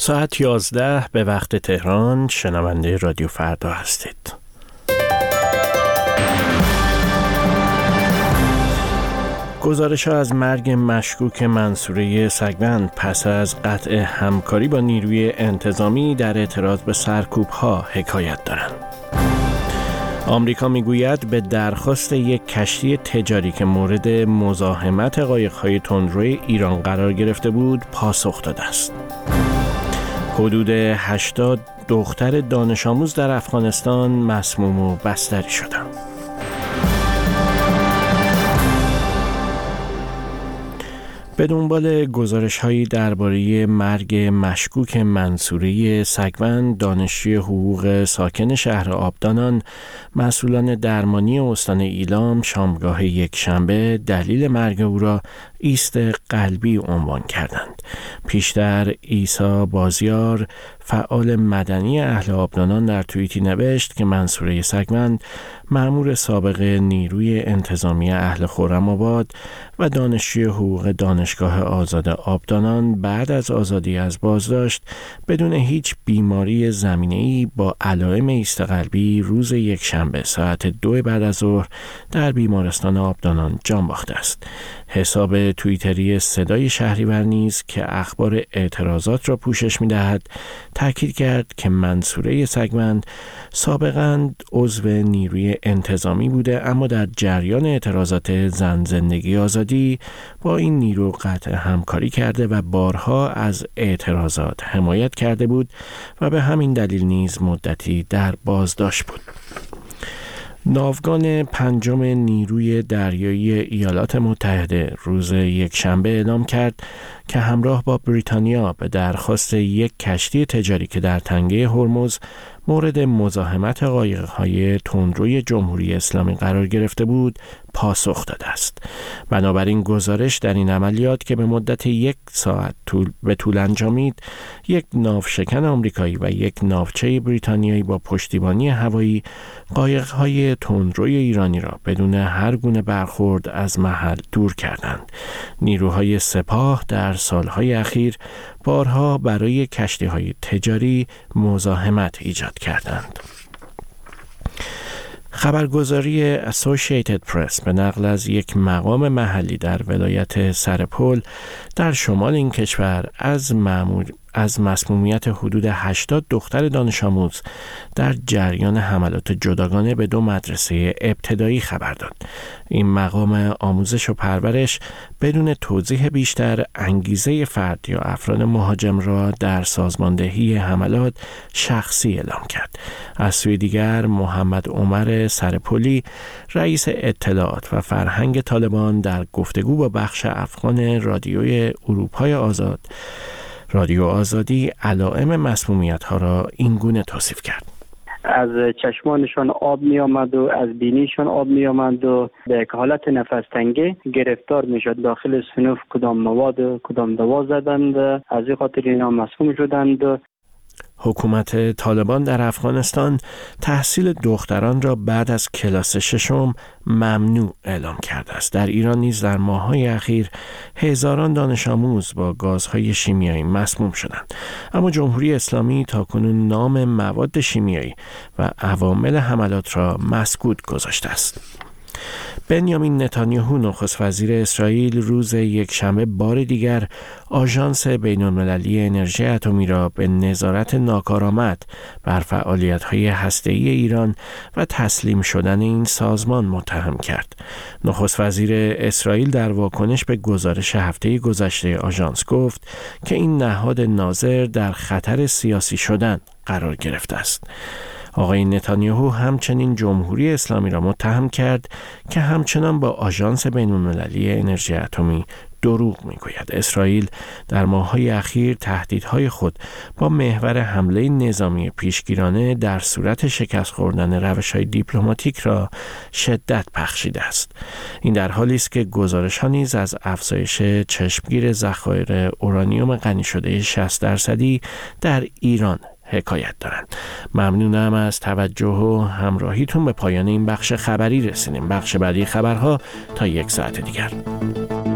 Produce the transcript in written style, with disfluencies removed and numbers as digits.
ساعت 11 به وقت تهران. شنونده رادیو فردا هستید. گزارش‌ها از مرگ مشکوک منصوره سگوند پس از قطع همکاری با نیروی انتظامی در اعتراض به سرکوب‌ها حکایت دارند. آمریکا میگوید به درخواست یک کشتی تجاری که مورد مزاحمت قایق‌های تندروی ایران قرار گرفته بود پاسخ داده است. حدود 80 دختر دانش آموز در افغانستان مسموم و بستری شدند. به دنبال گزارش‌هایی درباره مرگ مشکوک منصوره سگوند، دانشجوی حقوق ساکن شهر آبدانان، مسئولان درمانی استان ایلام شامگاه یکشنبه دلیل مرگ او را ایست قلبی عنوان کردند. پیشتر عیسی بازیار، فعال مدنی اهل آبدانان، در توییتی نوشت که منصوره سگوند، مأمور سابق نیروی انتظامی اهل خرم‌آباد و دانشجوی حقوق دانشگاه آزاد آبدانان، بعد از آزادی از بازداشت بدون هیچ بیماری زمینه‌ای با علائم ایست قلبی روز یکشنبه ساعت 2 بعد از ظهر در بیمارستان آبدانان جان باخته است. حساب توییتری صدای شهریور نیز که اخبار اعتراضات را پوشش می‌دهد، تاکید کرد که منصوره سگوند سابقاً عضو نیروی انتظامی بوده، اما در جریان اعتراضات زن زندگی آزادی با این نیرو قطع همکاری کرده و بارها از اعتراضات حمایت کرده بود و به همین دلیل نیز مدتی در بازداشت بود. ناوگان پنجم نیروی دریایی ایالات متحده روز یکشنبه اعلام کرد که همراه با بریتانیا به درخواست یک کشتی تجاری که در تنگه هرمز مورد مزاحمت قایق‌های تندروی جمهوری اسلامی قرار گرفته بود پاسخ داده است. بنابراین گزارش در این عملیات که به مدت 1 ساعت به طول انجامید، یک ناوشکن آمریکایی و یک ناوچه بریتانیایی با پشتیبانی هوایی قایق‌های تندروی ایرانی را بدون هر گونه برخورد از محل دور کردند. نیروهای سپاه در سالهای اخیر بارها برای کشتی‌های تجاری مزاحمت ایجاد کردند. خبرگزاری اسوسییتد پرس به نقل از یک مقام محلی در ولایت سرپل در شمال این کشور از مسمومیت حدود 80 دختر دانش آموز در جریان حملات جداگانه به 2 مدرسه ابتدایی خبر داد. این مقام آموزش و پرورش بدون توضیح بیشتر انگیزه فرد یا افراد مهاجم را در سازماندهی حملات شخصی اعلام کرد. از سوی دیگر محمد عمر سرپلی، رئیس اطلاعات و فرهنگ طالبان، در گفتگو با بخش افغان رادیوی اروپای آزاد رادیو آزادی علائم مسمومیت‌ها را این گونه توصیف کرد: از چشمانشان آب می آمد و از بینیشان آب می آمد و به یک حالت نفس تنگی گرفتار می شد. داخل صنف کدام مواد و کدام دوا زدند، از این خاطر اینا مسموم شدند. حکومت طالبان در افغانستان تحصیل دختران را بعد از کلاس 6 ممنوع اعلام کرده است. در ایران نیز در ماه‌های اخیر هزاران دانش آموز با گازهای شیمیایی مسموم شدند، اما جمهوری اسلامی تاکنون نام مواد شیمیایی و عوامل حملات را مسکوت گذاشته است. بنیامین نتانیاهو، نخست وزیر اسرائیل، روز یکشنبه بار دیگر آژانس بین‌المللی انرژی اتمی را به نظارت ناکارآمد بر فعالیت‌های هسته‌ای ایران و تسلیم شدن این سازمان متهم کرد. نخست وزیر اسرائیل در واکنش به گزارش هفته گذشته آژانس گفت که این نهاد ناظر در خطر سیاسی شدن قرار گرفته است. آقای نتانیاهو همچنین جمهوری اسلامی را متهم کرد که همچنان با آژانس بین‌المللی انرژی اتمی دروغ میگوید. اسرائیل در ماه‌های اخیر تهدیدهای خود با محور حمله نظامی پیشگیرانه در صورت شکست خوردن روش‌های دیپلماتیک را شدت بخشیده است. این در حالی است که گزارش‌ها نیز از افزایش چشمگیر ذخایر اورانیوم غنی شده 60% در ایران حکایت دارند. ممنونم از توجه و همراهیتون. به پایان این بخش خبری رسیدیم. بخش بعدی خبرها تا 1 ساعت دیگر.